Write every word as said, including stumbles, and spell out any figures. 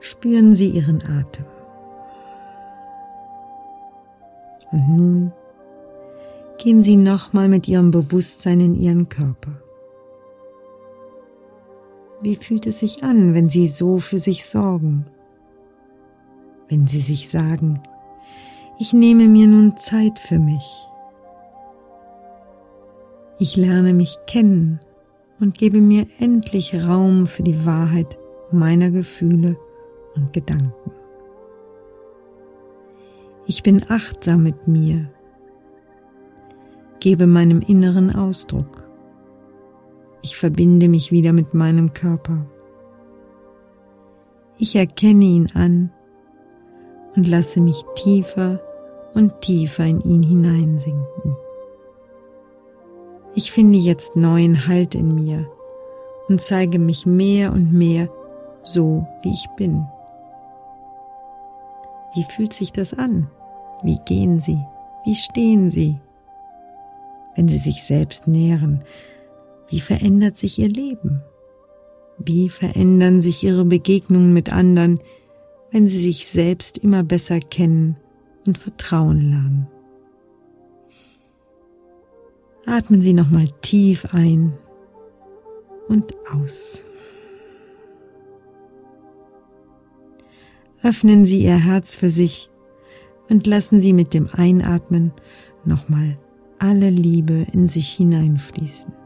Spüren Sie Ihren Atem. Und nun gehen Sie nochmal mit Ihrem Bewusstsein in Ihren Körper. Wie fühlt es sich an, wenn Sie so für sich sorgen? Wenn Sie sich sagen, ich nehme mir nun Zeit für mich. Ich lerne mich kennen und gebe mir endlich Raum für die Wahrheit meiner Gefühle und Gedanken. Ich bin achtsam mit mir, gebe meinem Inneren Ausdruck. Ich verbinde mich wieder mit meinem Körper. Ich erkenne ihn an und lasse mich tiefer und tiefer in ihn hineinsinken. Ich finde jetzt neuen Halt in mir und zeige mich mehr und mehr so, wie ich bin. Wie fühlt sich das an? Wie gehen Sie? Wie stehen Sie? Wenn Sie sich selbst nähren, wie verändert sich Ihr Leben? Wie verändern sich Ihre Begegnungen mit anderen, wenn Sie sich selbst immer besser kennen und vertrauen lernen? Atmen Sie nochmal tief ein und aus. Öffnen Sie Ihr Herz für sich und lassen Sie mit dem Einatmen nochmal alle Liebe in sich hineinfließen.